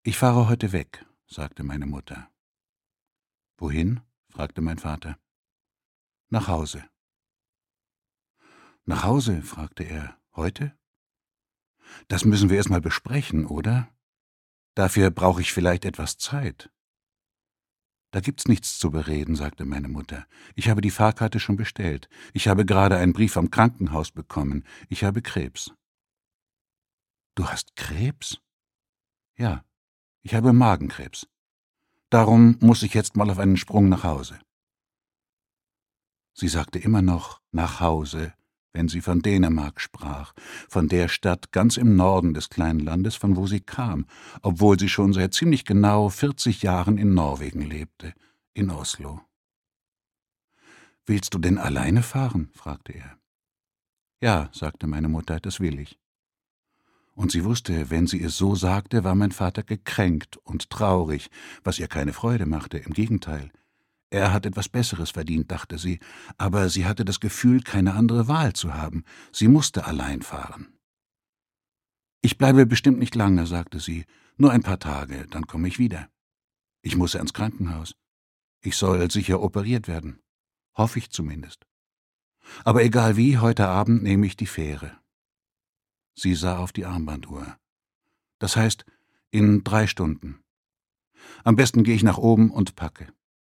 »Ich fahre heute weg«, sagte meine Mutter. »Wohin?« fragte mein Vater. »Nach Hause.« »Nach Hause?« fragte er. »Heute?« »Das müssen wir erst mal besprechen, oder? Dafür brauche ich vielleicht etwas Zeit.« »Da gibt's nichts zu bereden«, sagte meine Mutter. »Ich habe die Fahrkarte schon bestellt. Ich habe gerade einen Brief vom Krankenhaus bekommen. Ich habe Krebs.« »Du hast Krebs?« »Ja, ich habe Magenkrebs. Darum muss ich jetzt mal auf einen Sprung nach Hause.« Sie sagte immer noch »nach Hause«, wenn sie von Dänemark sprach, von der Stadt ganz im Norden des kleinen Landes, von wo sie kam, obwohl sie schon seit ziemlich genau 40 Jahren in Norwegen lebte, in Oslo. »Willst du denn alleine fahren?« fragte er. »Ja«, sagte meine Mutter, »das will ich.« Und sie wusste, wenn sie es so sagte, war mein Vater gekränkt und traurig, was ihr keine Freude machte, im Gegenteil. Er hat etwas Besseres verdient, dachte sie, aber sie hatte das Gefühl, keine andere Wahl zu haben. Sie musste allein fahren. »Ich bleibe bestimmt nicht lange«, sagte sie, »nur ein paar Tage, dann komme ich wieder. Ich muss ins Krankenhaus. Ich soll sicher operiert werden. Hoffe ich zumindest. Aber egal wie, heute Abend nehme ich die Fähre.« Sie sah auf die Armbanduhr. »Das heißt, in 3 Stunden. Am besten gehe ich nach oben und packe.